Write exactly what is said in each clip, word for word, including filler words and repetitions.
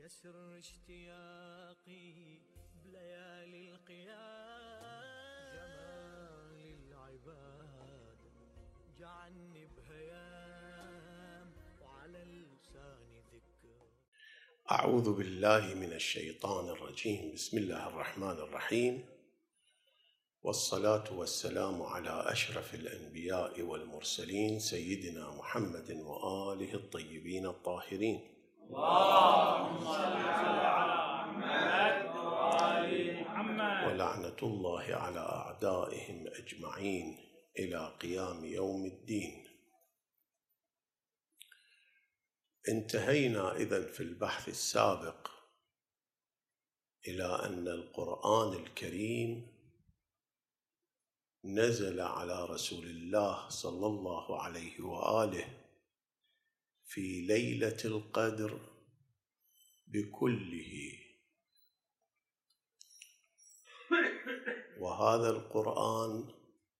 يسر اشتياقي بليالي القيام، جمال العباد جعلني بهيام وعلى لساني ذكر. أعوذ بالله من الشيطان الرجيم. بسم الله الرحمن الرحيم، والصلاة والسلام على أشرف الأنبياء والمرسلين سيدنا محمد وآله الطيبين الطاهرين. اللهم صل على محمد وآل محمد. ولعنة الله على أعدائهم أجمعين إلى قيام يوم الدين. انتهينا إذن في البحث السابق إلى أن القرآن الكريم نزل على رسول الله صلى الله عليه وآله في ليلة القدر بكله، وهذا القرآن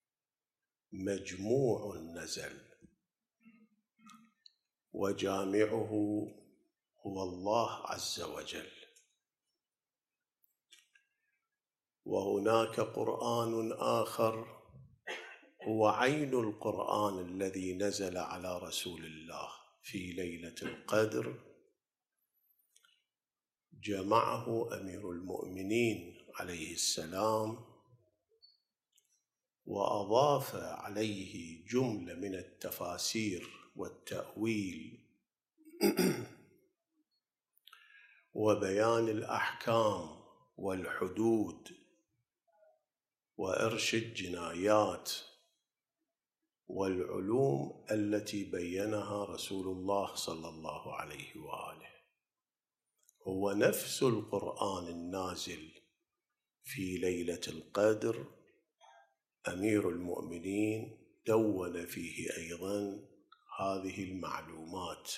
مجموع نزل، وجامعه هو الله عز وجل. وهناك قرآن آخر هو عين القرآن الذي نزل على رسول الله في ليلة القدر، جمعه أمير المؤمنين عليه السلام وأضاف عليه جملة من التفاسير والتأويل وبيان الأحكام والحدود وإرش الجنايات والعلوم التي بينها رسول الله صلى الله عليه وآله. هو نفس القرآن النازل في ليلة القدر، أمير المؤمنين دون فيه أيضا هذه المعلومات،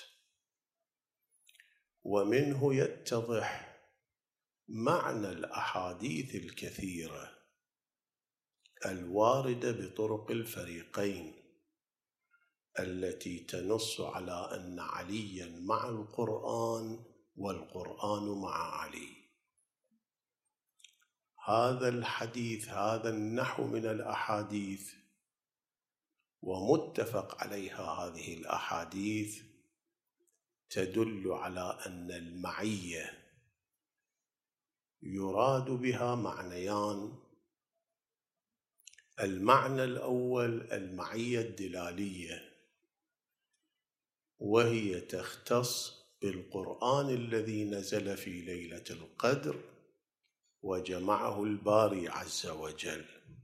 ومنه يتضح معنى الأحاديث الكثيرة الواردة بطرق الفريقين التي تنص على أن عليا مع القرآن والقرآن مع علي. هذا الحديث، هذا النحو من الأحاديث، ومتفق عليها هذه الأحاديث، تدل على أن المعية يراد بها معنيان. المعنى الأول المعية الدلالية، وهي تختص بالقرآن الذي نزل في ليلة القدر وجمعه الباري عز وجل.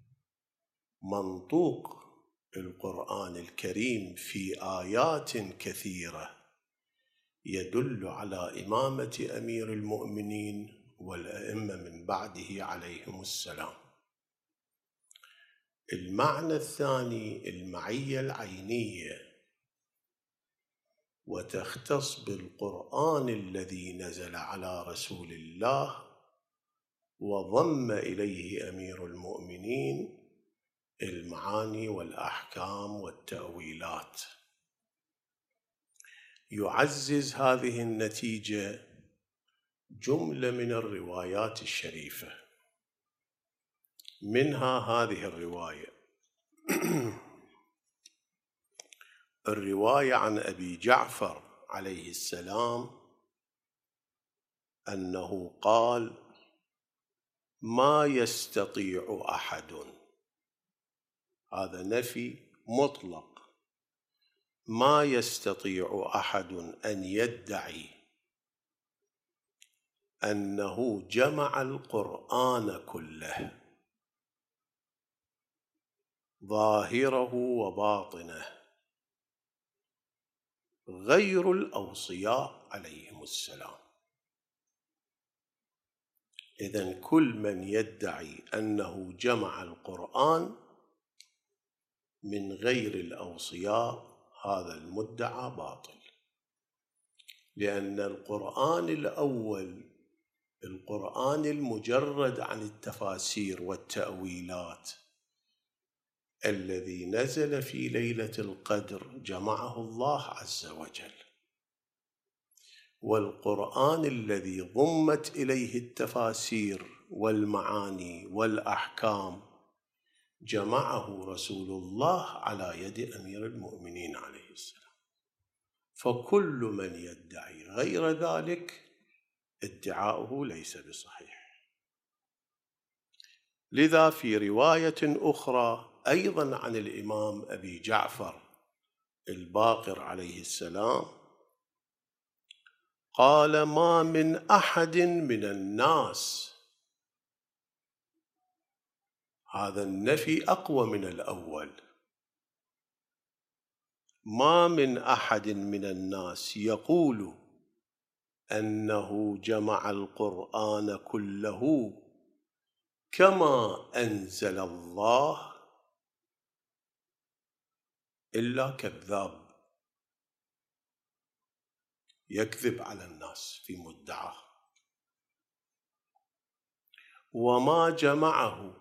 منطوق القرآن الكريم في آيات كثيرة يدل على إمامة أمير المؤمنين والأئمة من بعده عليهم السلام. المعنى الثاني المعية العينية، وتختص بالقرآن الذي نزل على رسول الله وضم إليه أمير المؤمنين المعاني والأحكام والتأويلات. يعزز هذه النتيجة جملة من الروايات الشريفة، منها هذه الرواية الرواية عن أبي جعفر عليه السلام أنه قال: ما يستطيع أحد، هذا نفي مطلق، ما يستطيع أحد أن يدعي أنه جمع القرآن كله ظاهره وباطنه غير الأوصياء عليهم السلام. إذن كل من يدعي أنه جمع القرآن من غير الأوصياء هذا المدعى باطل، لأن القرآن الأول، القرآن المجرد عن التفاسير والتأويلات الذي نزل في ليلة القدر، جمعه الله عز وجل. والقرآن الذي ضمت إليه التفاسير والمعاني والأحكام جمعه رسول الله على يد أمير المؤمنين عليه السلام. فكل من يدعي غير ذلك ادعاؤه ليس بصحيح. لذا في رواية أخرى أيضا عن الإمام أبي جعفر الباقر عليه السلام قال: ما من أحد من الناس، هذا النفي أقوى من الأول، ما من أحد من الناس يقول أنه جمع القرآن كله كما أنزل الله إلا كذاب، يكذب على الناس في مدعاه. وما جمعه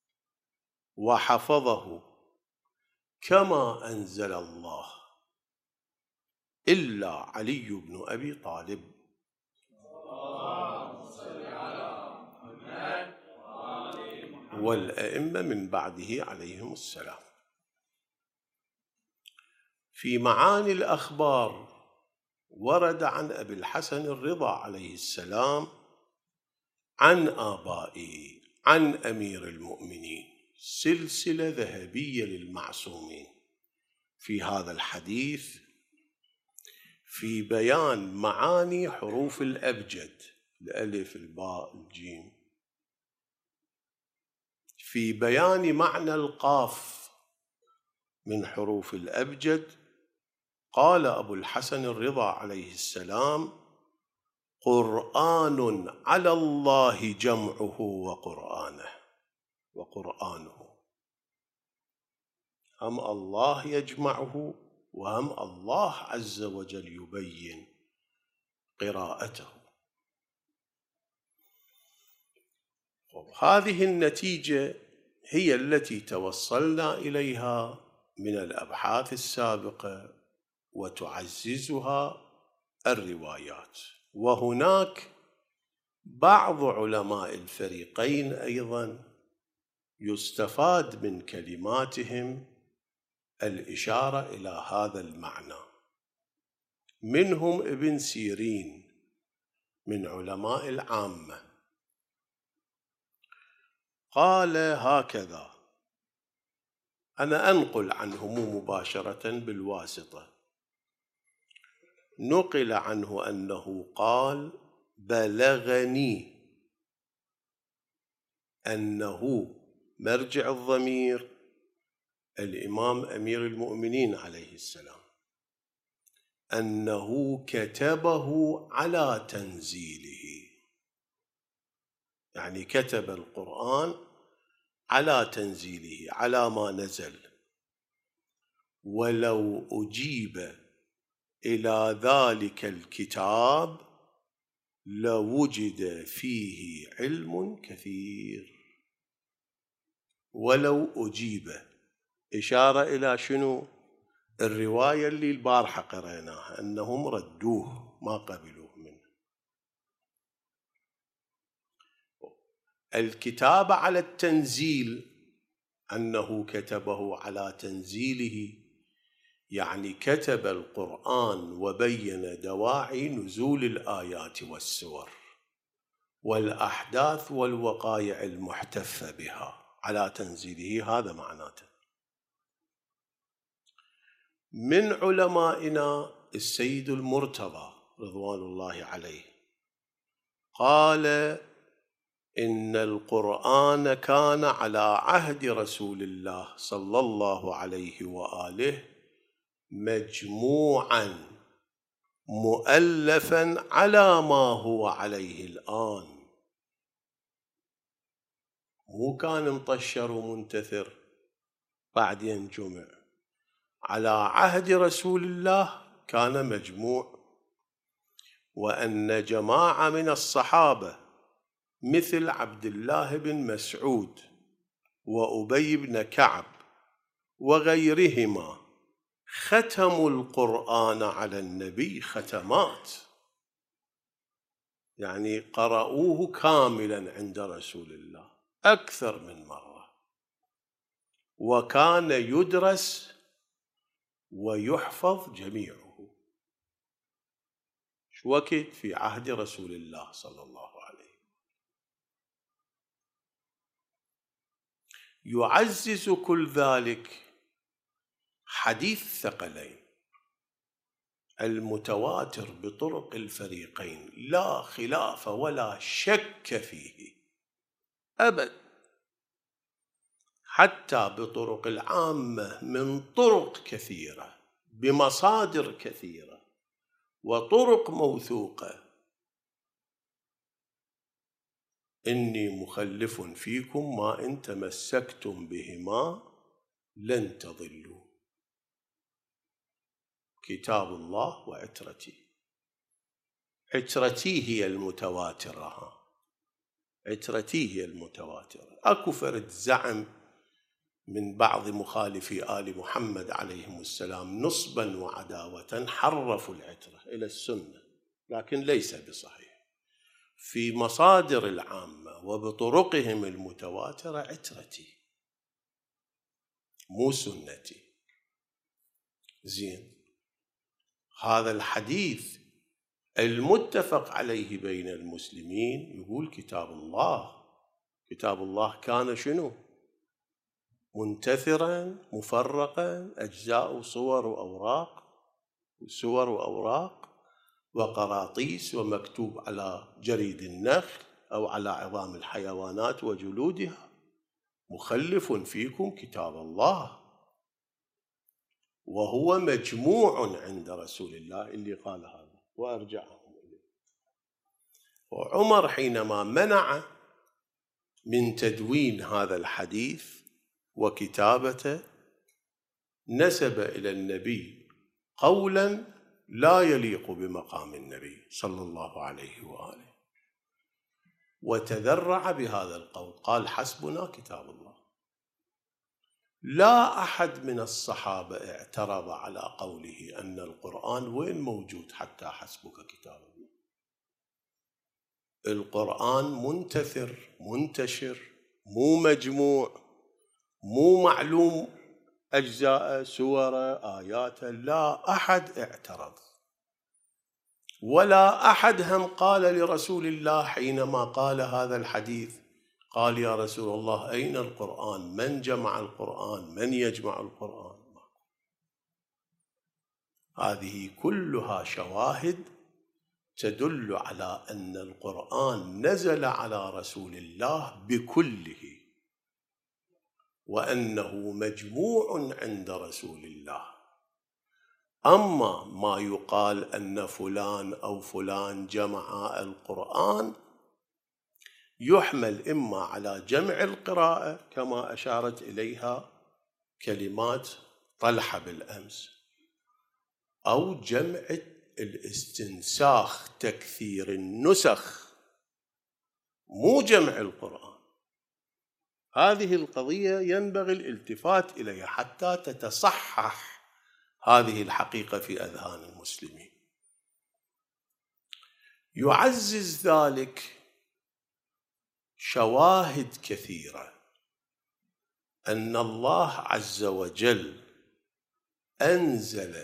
وحفظه كما أنزل الله إلا علي بن أبي طالب. والأئمة من بعده عليهم السلام. في معاني الأخبار ورد عن أبي الحسن الرضا عليه السلام عن آبائه عن أمير المؤمنين سلسلة ذهبية للمعصومين في هذا الحديث في بيان معاني حروف الأبجد، الألف الباء الجيم، في بيان معنى القاف من حروف الأبجد. قال أبو الحسن الرضا عليه السلام: قرآن على الله جمعه وقرآنه وقرآنه، هم الله يجمعه وهم الله عز وجل يبين قراءته. هذه النتيجة هي التي توصلنا إليها من الأبحاث السابقة وتعززها الروايات. وهناك بعض علماء الفريقين أيضا يستفاد من كلماتهم الإشارة إلى هذا المعنى، منهم ابن سيرين من علماء العامة قال هكذا، أنا أنقل عنه مباشرة بالواسطة، نقل عنه أنه قال: بلغني أنه، مرجع الضمير الإمام أمير المؤمنين عليه السلام، أنه كتبه على تنزيله، يعني كتب القرآن على تنزيله على ما نزل. ولو أجيب إلى ذلك الكتاب لوجد فيه علم كثير. ولو أجيب، إشارة إلى شنو؟ الرواية اللي البارحة قرأناها أنهم ردوه ما قبلوه منه. الكتابة على التنزيل، أنه كتبه على تنزيله، يعني كتب القرآن وبين دواعي نزول الآيات والسور والأحداث والوقائع المحتفة بها على تنزيله، هذا معناته. من علمائنا السيد المرتضى رضوان الله عليه قال: إن القرآن كان على عهد رسول الله صلى الله عليه وآله مجموعاً مؤلفاً على ما هو عليه الآن، مو كان مطشر ومنتثر بعدين جمع، على عهد رسول الله كان مجموع. وأن جماعة من الصحابة مثل عبد الله بن مسعود وأبي بن كعب وغيرهما ختموا القرآن على النبي ختمات، يعني قرأوه كاملا عند رسول الله أكثر من مرة، وكان يدرس ويحفظ جميعه. شو وقت؟ في عهد رسول الله صلى الله عليه. يعزز كل ذلك حديث الثقلين المتواتر بطرق الفريقين لا خلاف ولا شك فيه أبد، حتى بطرق العامة من طرق كثيرة بمصادر كثيرة وطرق موثوقة. إني مخلف فيكم ما إن تمسكتم بهما لن تضلوا، كتاب الله وعترتي. عترتي هي المتواترة، عترتي هي المتواترة. أكو فرد زعم من بعض مخالفي آل محمد عليهم السلام نصبا وعداوة حرفوا العترة إلى السنة، لكن ليس بصحيح. في مصادر العامة وبطرقهم المتواترة عترتي مو سنتي. زين، هذا الحديث المتفق عليه بين المسلمين يقول كتاب الله. كتاب الله كان شنو؟ منتثرا مفرقا، أجزاء وصور وأوراق، سور وأوراق وقراطيس، ومكتوب على جريد النخل أو على عظام الحيوانات وجلودها. مخلف فيكم كتاب الله، وهو مجموع عند رسول الله اللي قال هذا وأرجعهم إليه. وعمر حينما منع من تدوين هذا الحديث وكتابته نسب إلى النبي قولا لا يليق بمقام النبي صلى الله عليه وآله، وتذرع بهذا القول، قال حسبنا كتاب الله. لا أحد من الصحابة اعترض على قوله أن القرآن وين موجود حتى حسبك كتاب الله. القرآن منتثر منتشر، مو مجموع، مو معلوم أجزاء سورة آيات. لا أحد اعترض، ولا أحد هم قال لرسول الله حينما قال هذا الحديث قال يا رسول الله أين القرآن؟ من جمع القرآن؟ من يجمع القرآن؟ هذه كلها شواهد تدل على أن القرآن نزل على رسول الله بكله، وأنه مجموع عند رسول الله. أما ما يقال أن فلان أو فلان جمع القرآن يحمل إما على جمع القراءة كما أشارت إليها كلمات طلحة بالأمس، أو جمع الاستنساخ تكثير النسخ، مو جمع القرآن. هذه القضية ينبغي الالتفات إليها حتى تتصحح هذه الحقيقة في أذهان المسلمين. يعزز ذلك شواهد كثيرة أن الله عز وجل أنزل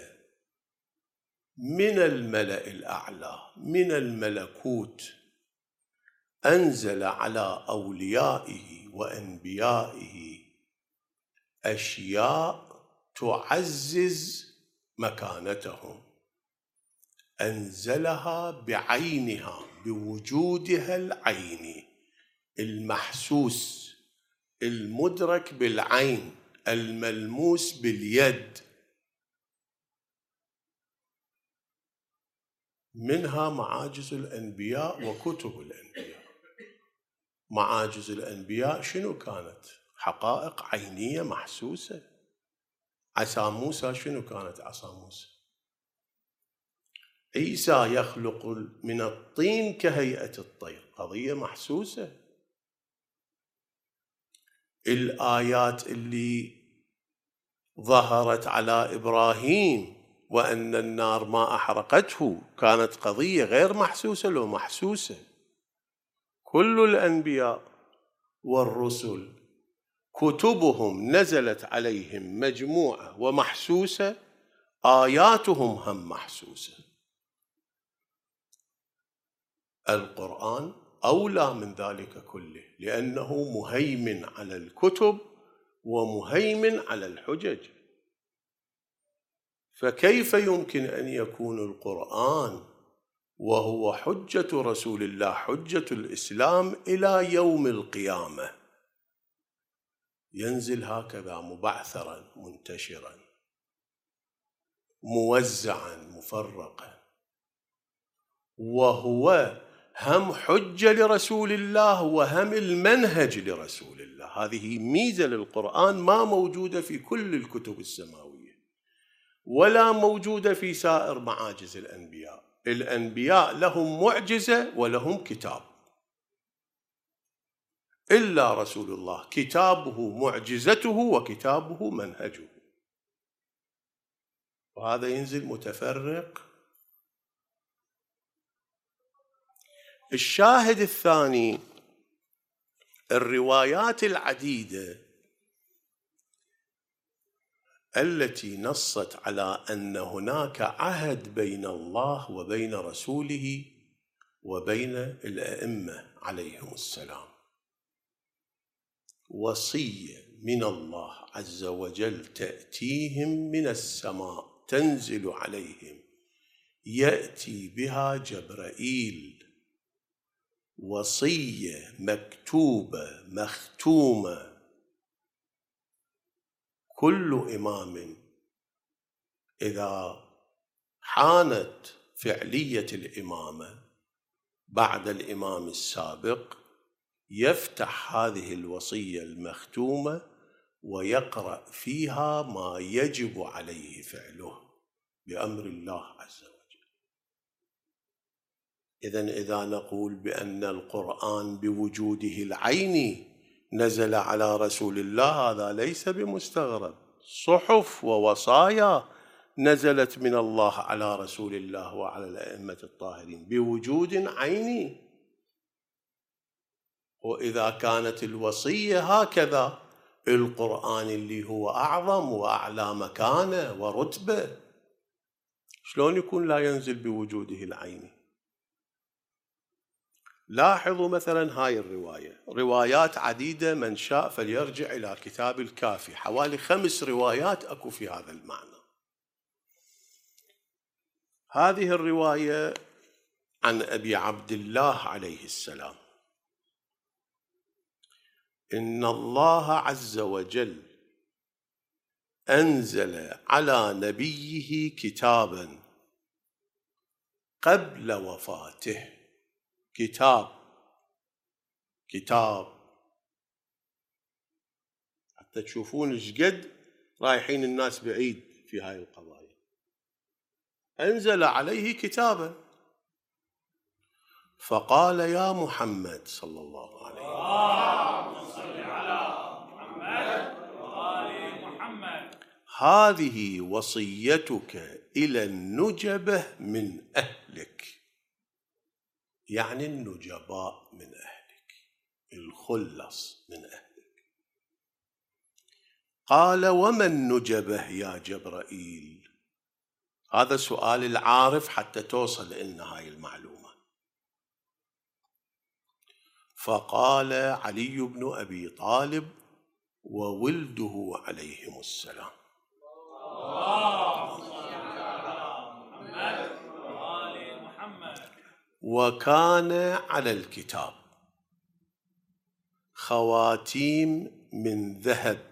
من الملأ الأعلى من الملكوت، أنزل على أوليائه وأنبيائه أشياء تعزز مكانتهم، أنزلها بعينها بوجودها العيني المحسوس المدرك بالعين الملموس باليد. منها معاجز الأنبياء وكتب الأنبياء. معاجز الأنبياء شنو كانت؟ حقائق عينية محسوسة. عصا موسى شنو كانت عصا موسى؟ عيسى يخلق من الطين كهيئة الطير، قضية محسوسة. الآيات اللي ظهرت على إبراهيم وأن النار ما أحرقته كانت قضية غير محسوسة لو محسوسة. كل الأنبياء والرسل كتبهم نزلت عليهم مجموعة ومحسوسة، آياتهم هم محسوسة. القرآن أولى من ذلك كله، لأنه مهيمن على الكتب ومهيمن على الحجج. فكيف يمكن أن يكون القرآن وهو حجة رسول الله، حجة الإسلام إلى يوم القيامة، ينزل هكذا مبعثرا منتشرا موزعا مفرقا، وهو هم حجة لرسول الله وهم المنهج لرسول الله؟ هذه ميزة للقرآن ما موجودة في كل الكتب السماوية ولا موجودة في سائر معاجز الأنبياء. الأنبياء لهم معجزة ولهم كتاب، إلا رسول الله كتابه معجزته وكتابه منهجه، وهذا ينزل متفرق. الشاهد الثاني الروايات العديدة التي نصت على أن هناك عهد بين الله وبين رسوله وبين الأئمة عليهم السلام، وصية من الله عز وجل تأتيهم من السماء تنزل عليهم، يأتي بها جبرائيل، وصية مكتوبة مختومة. كل إمام إذا حانت فعلية الإمامة بعد الإمام السابق يفتح هذه الوصية المختومة ويقرأ فيها ما يجب عليه فعله بأمر الله عز وجل. إذن إذا نقول بأن القرآن بوجوده العيني نزل على رسول الله، هذا ليس بمستغرب. صحف ووصايا نزلت من الله على رسول الله وعلى الأئمة الطاهرين بوجود عيني، وإذا كانت الوصية هكذا، القرآن اللي هو أعظم وأعلى مكانة ورتبة شلون يكون لا ينزل بوجوده العيني؟ لاحظوا مثلا هاي الرواية، روايات عديدة، من شاء فليرجع إلى كتاب الكافي، حوالي خمس روايات أكو في هذا المعنى. هذه الرواية عن أبي عبد الله عليه السلام: إن الله عز وجل أنزل على نبيه كتابا قبل وفاته. كتاب كتاب حتى تشوفون ايش قد رايحين الناس بعيد في هاي القضايا. أنزل عليه كتابا، فقال يا محمد صلى الله عليه وسلم: اللهم صل على محمد وآل محمد. هذه وصيتك إلى النجبة من أهلك، يعني النجباء من أهلك، الخلص من أهلك. قال: وما النجبة يا جبرائيل؟ هذا سؤال العارف حتى توصل لنا هاي المعلومة. فقال: علي بن أبي طالب وولده عليهم السلام. اللهم صل على محمد وآل محمد. وكان على الكتاب خواتيم من ذهب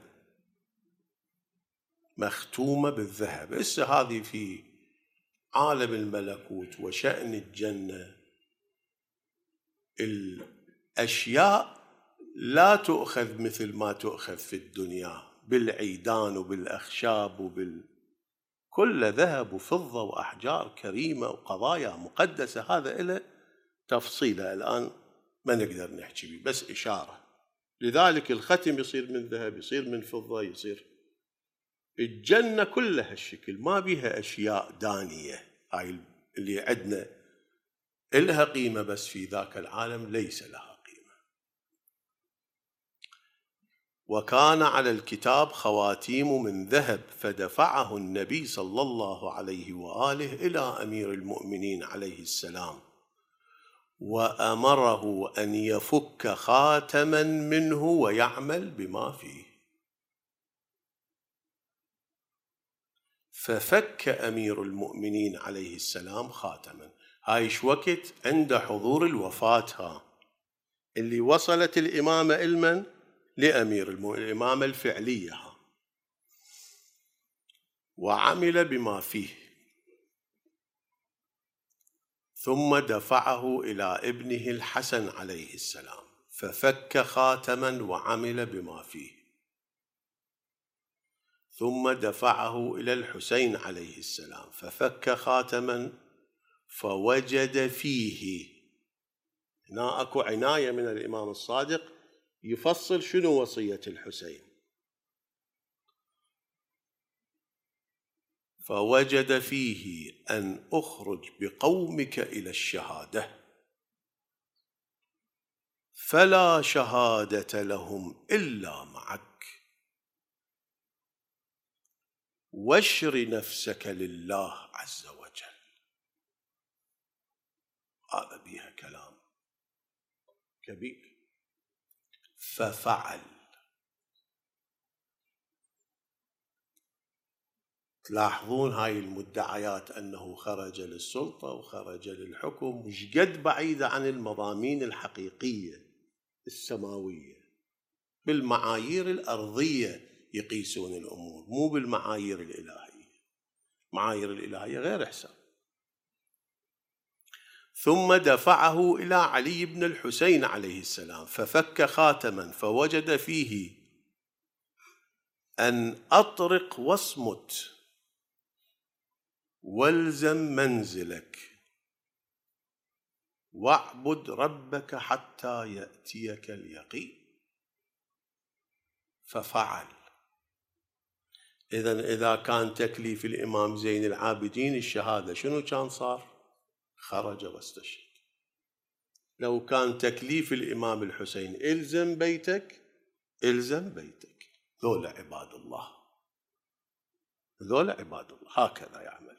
مختومة بالذهب. هسه هذه في عالم الملكوت وشأن الجنة الأشياء لا تؤخذ مثل ما تؤخذ في الدنيا بالعيدان وبالأخشاب وبال كل ذهب وفضة وأحجار كريمة وقضايا مقدسة. هذا إله تفصيله الآن ما نقدر نحكي به، بس إشارة. لذلك الختم يصير من ذهب، يصير من فضة، يصير الجنة كلها هالشكل، ما بيها أشياء دانية، هاي اللي عندنا إلها قيمة بس في ذاك العالم ليس لها قيمة. وكان على الكتاب خواتيم من ذهب، فدفعه النبي صلى الله عليه وآله إلى أمير المؤمنين عليه السلام، وأمره أن يفك خاتما منه ويعمل بما فيه. ففك أمير المؤمنين عليه السلام خاتما. هاي شو وقت عند حضور الوفاة، ها اللي وصلت الإمامة إلمن لأمير المؤمنين، الإمامة الفعلية ها. وعمل بما فيه، ثم دفعه إلى ابنه الحسن عليه السلام، ففك خاتما وعمل بما فيه، ثم دفعه إلى الحسين عليه السلام، ففك خاتما فوجد فيه. هنا أكو عناية من الإمام الصادق يفصل شنو وصية الحسين. فوجد فيه أن أخرج بقومك إلى الشهادة، فلا شهادة لهم إلا معك، واشر نفسك لله عز وجل. هذا بيها كلام كبير. ففعل. تلاحظون هاي المدعيات أنه خرج للسلطة وخرج للحكم مش قد بعيدة عن المضامين الحقيقية السماوية. بالمعايير الأرضية يقيسون الأمور، مو بالمعايير الإلهية. معايير الإلهية غير حساب. ثم دفعه إلى علي بن الحسين عليه السلام، ففك خاتما فوجد فيه أن أطرق واصمت والزم منزلك واعبد ربك حتى يأتيك اليقين. ففعل. إذن إذا كان تكليف الإمام زين العابدين الشهادة، شنو كان صار؟ خرج واستشهد. لو كان تكليف الإمام الحسين إلزم بيتك، إلزم بيتك. ذولا عباد الله، ذولا عباد الله هكذا يعمل.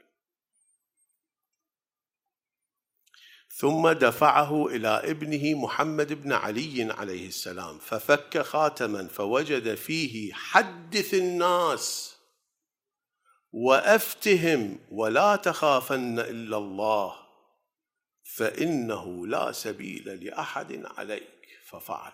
ثم دفعه إلى ابنه محمد بن علي عليه السلام، ففك خاتما فوجد فيه حدث الناس وأفتهم ولا تخافن إلا الله فإنه لا سبيل لأحد عليك. ففعل.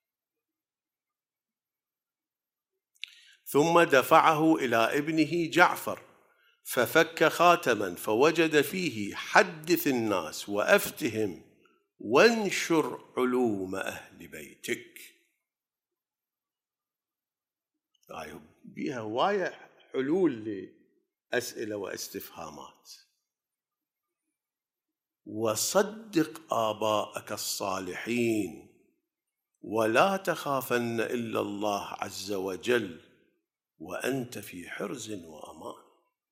ثم دفعه إلى ابنه جعفر، ففك خاتما فوجد فيه حدث الناس وأفتهم وانشر علوم أهل بيتك. هاي بيها هواية حلول لأسئلة واستفهامات. وصدق آباءك الصالحين ولا تخافن إلا الله عز وجل وأنت في حرز وأمان.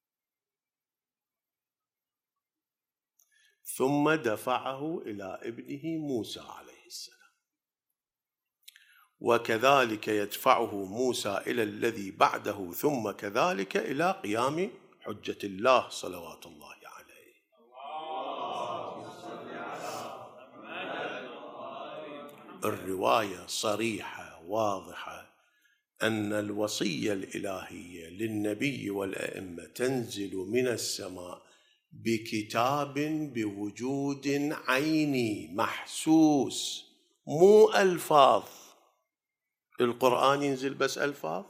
ثم دفعه إلى ابنه موسى عليه السلام، وكذلك يدفعه موسى إلى الذي بعده، ثم كذلك إلى قيام حجة الله صلوات الله عليه. الرواية صريحة واضحة أن الوصية الإلهية للنبي والأئمة تنزل من السماء بكتاب بوجود عيني محسوس، مو ألفاظ. القرآن ينزل بس ألفاظ.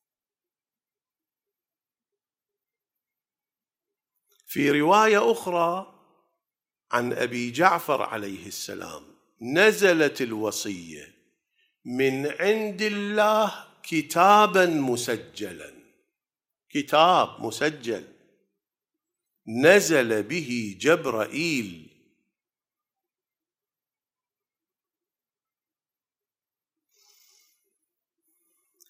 في رواية أخرى عن أبي جعفر عليه السلام نزلت الوصية من عند الله كتابا مسجلا، كتاب مسجل نزل به جبرائيل.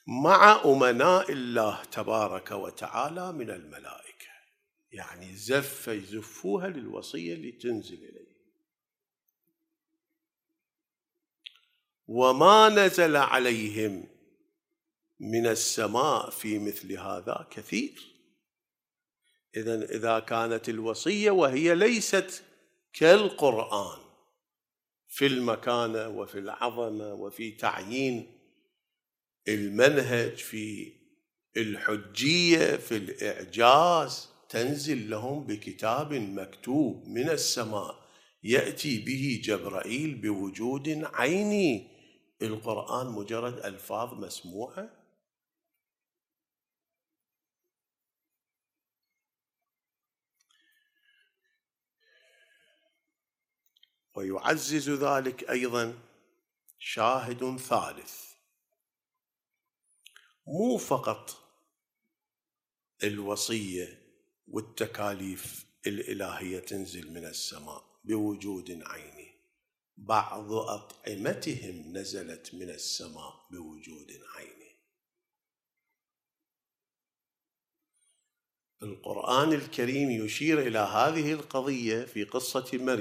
مع أمناء الله تبارك وتعالى من الملائكة، يعني زف يزفوها للوصية اللي تنزل إليه. وما نزل عليهم من السماء في مثل هذا كثير. إذن إذا كانت الوصية وهي ليست كالقرآن في المكانة وفي العظمة وفي تعيين المنهج، في الحجية، في الإعجاز، تنزل لهم بكتاب مكتوب من السماء يأتي به جبرائيل بوجود عيني. القرآن مجرد ألفاظ مسموعة. ويعزز ذلك أيضا شاهد ثالث، مو فقط الوصية والتكاليف الإلهية تنزل من السماء بوجود عيني، بعض أطعمتهم نزلت من السماء بوجود عيني. القرآن الكريم يشير إلى هذه القضية في قصة مريم